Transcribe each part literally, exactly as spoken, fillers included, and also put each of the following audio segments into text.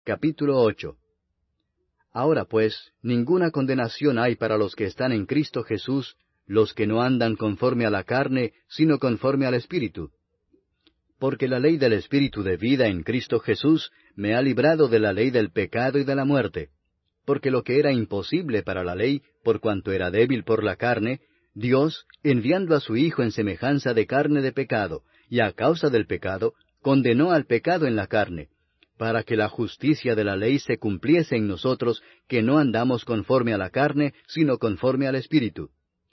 Capítulo ocho. Ahora pues, ninguna condenación hay para los que están en Cristo Jesús, los que no andan conforme a la carne, sino conforme al Espíritu. Porque la ley del Espíritu de vida en Cristo Jesús me ha librado de la ley del pecado y de la muerte. Porque lo que era imposible para la ley, por cuanto era débil por la carne, Dios, enviando a su Hijo en semejanza de carne de pecado, y a causa del pecado, condenó al pecado en la carne, para que la justicia de la ley se cumpliese en nosotros, que no andamos conforme a la carne, sino conforme al Espíritu.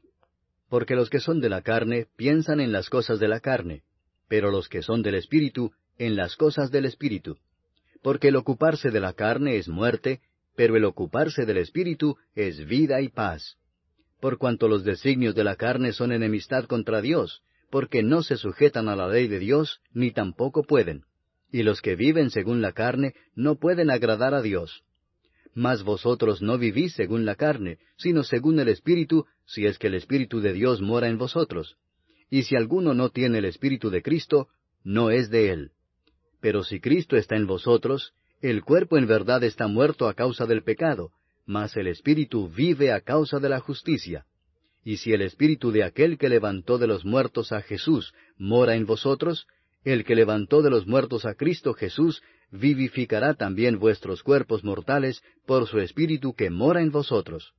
Porque los que son de la carne piensan en las cosas de la carne, pero los que son del Espíritu, en las cosas del Espíritu. Porque el ocuparse de la carne es muerte, pero el ocuparse del Espíritu es vida y paz. Por cuanto los designios de la carne son enemistad contra Dios, porque no se sujetan a la ley de Dios, ni tampoco pueden. Y los que viven según la carne no pueden agradar a Dios. Mas vosotros no vivís según la carne, sino según el Espíritu, si es que el Espíritu de Dios mora en vosotros. Y si alguno no tiene el Espíritu de Cristo, no es de él. Pero si Cristo está en vosotros, el cuerpo en verdad está muerto a causa del pecado, mas el Espíritu vive a causa de la justicia. Y si el Espíritu de aquel que levantó de los muertos a Jesús mora en vosotros, el que levantó de los muertos a Cristo Jesús vivificará también vuestros cuerpos mortales por su Espíritu que mora en vosotros.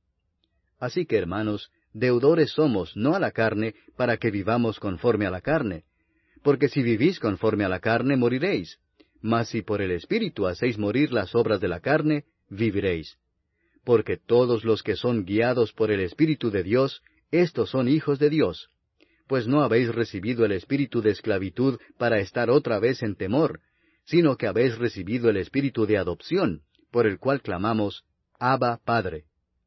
Así que, hermanos, deudores somos, no a la carne, para que vivamos conforme a la carne. Porque si vivís conforme a la carne, moriréis. Mas si por el Espíritu hacéis morir las obras de la carne, viviréis. Porque todos los que son guiados por el Espíritu de Dios, éstos son hijos de Dios. Pues no habéis recibido el espíritu de esclavitud para estar otra vez en temor, sino que habéis recibido el espíritu de adopción, por el cual clamamos, Abba, Padre.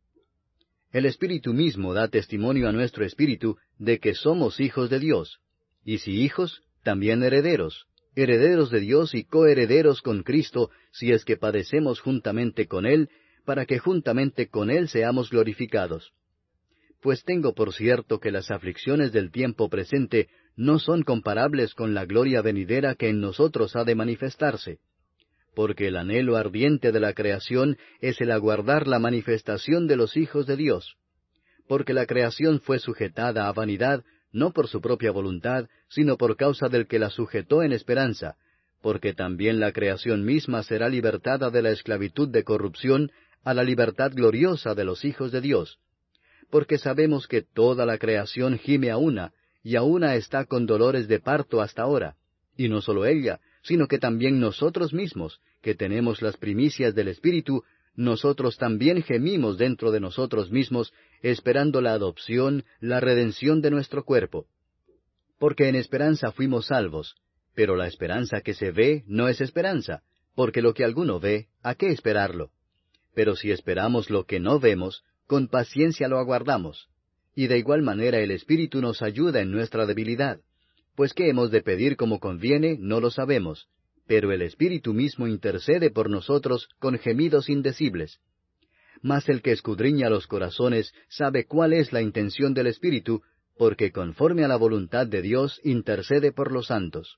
El Espíritu mismo da testimonio a nuestro espíritu de que somos hijos de Dios, y si hijos, también herederos, herederos de Dios y coherederos con Cristo, si es que padecemos juntamente con Él, para que juntamente con Él seamos glorificados. Pues tengo por cierto que las aflicciones del tiempo presente no son comparables con la gloria venidera que en nosotros ha de manifestarse. Porque el anhelo ardiente de la creación es el aguardar la manifestación de los hijos de Dios. Porque la creación fue sujetada a vanidad, no por su propia voluntad, sino por causa del que la sujetó en esperanza, porque también la creación misma será libertada de la esclavitud de corrupción a la libertad gloriosa de los hijos de Dios. Porque sabemos que toda la creación gime a una, y a una está con dolores de parto hasta ahora. Y no solo ella, sino que también nosotros mismos, que tenemos las primicias del Espíritu, nosotros también gemimos dentro de nosotros mismos, esperando la adopción, la redención de nuestro cuerpo. Porque en esperanza fuimos salvos, pero la esperanza que se ve no es esperanza, porque lo que alguno ve, ¿a qué esperarlo? Pero si esperamos lo que no vemos, con paciencia lo aguardamos. Y de igual manera el Espíritu nos ayuda en nuestra debilidad. Pues qué hemos de pedir como conviene, no lo sabemos. Pero el Espíritu mismo intercede por nosotros con gemidos indecibles. Mas el que escudriña los corazones sabe cuál es la intención del Espíritu, porque conforme a la voluntad de Dios intercede por los santos.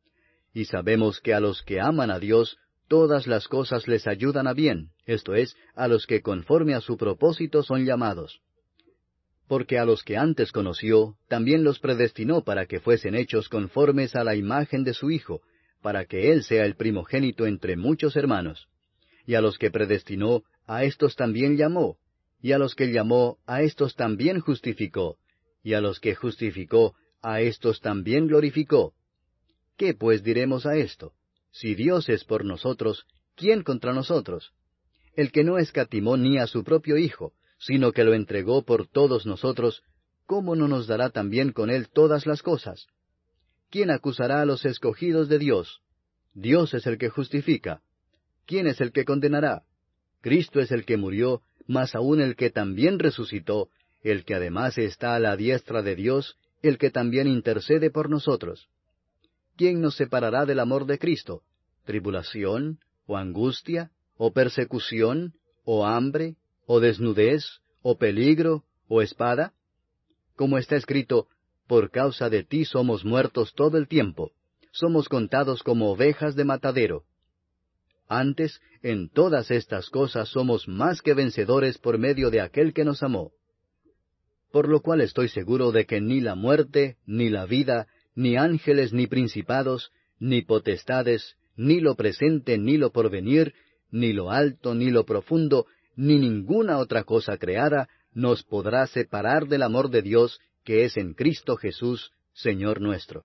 Y sabemos que a los que aman a Dios, todas las cosas les ayudan a bien, esto es, a los que conforme a su propósito son llamados. Porque a los que antes conoció, también los predestinó para que fuesen hechos conformes a la imagen de su Hijo, para que Él sea el primogénito entre muchos hermanos. Y a los que predestinó, a éstos también llamó, y a los que llamó, a éstos también justificó, y a los que justificó, a éstos también glorificó. ¿Qué pues diremos a esto? Si Dios es por nosotros, ¿quién contra nosotros? El que no escatimó ni a su propio Hijo, sino que lo entregó por todos nosotros, ¿cómo no nos dará también con Él todas las cosas? ¿Quién acusará a los escogidos de Dios? Dios es el que justifica. ¿Quién es el que condenará? Cristo es el que murió, mas aún el que también resucitó, el que además está a la diestra de Dios, el que también intercede por nosotros. ¿Quién nos separará del amor de Cristo? ¿Tribulación, o angustia, o persecución, o hambre, o desnudez, o peligro, o espada? Como está escrito, por causa de ti somos muertos todo el tiempo, somos contados como ovejas de matadero. Antes, en todas estas cosas somos más que vencedores por medio de aquel que nos amó. Por lo cual estoy seguro de que ni la muerte, ni la vida, ni ángeles, ni principados, ni potestades, ni lo presente, ni lo porvenir, ni lo alto, ni lo profundo, ni ninguna otra cosa creada, nos podrá separar del amor de Dios que es en Cristo Jesús, Señor nuestro.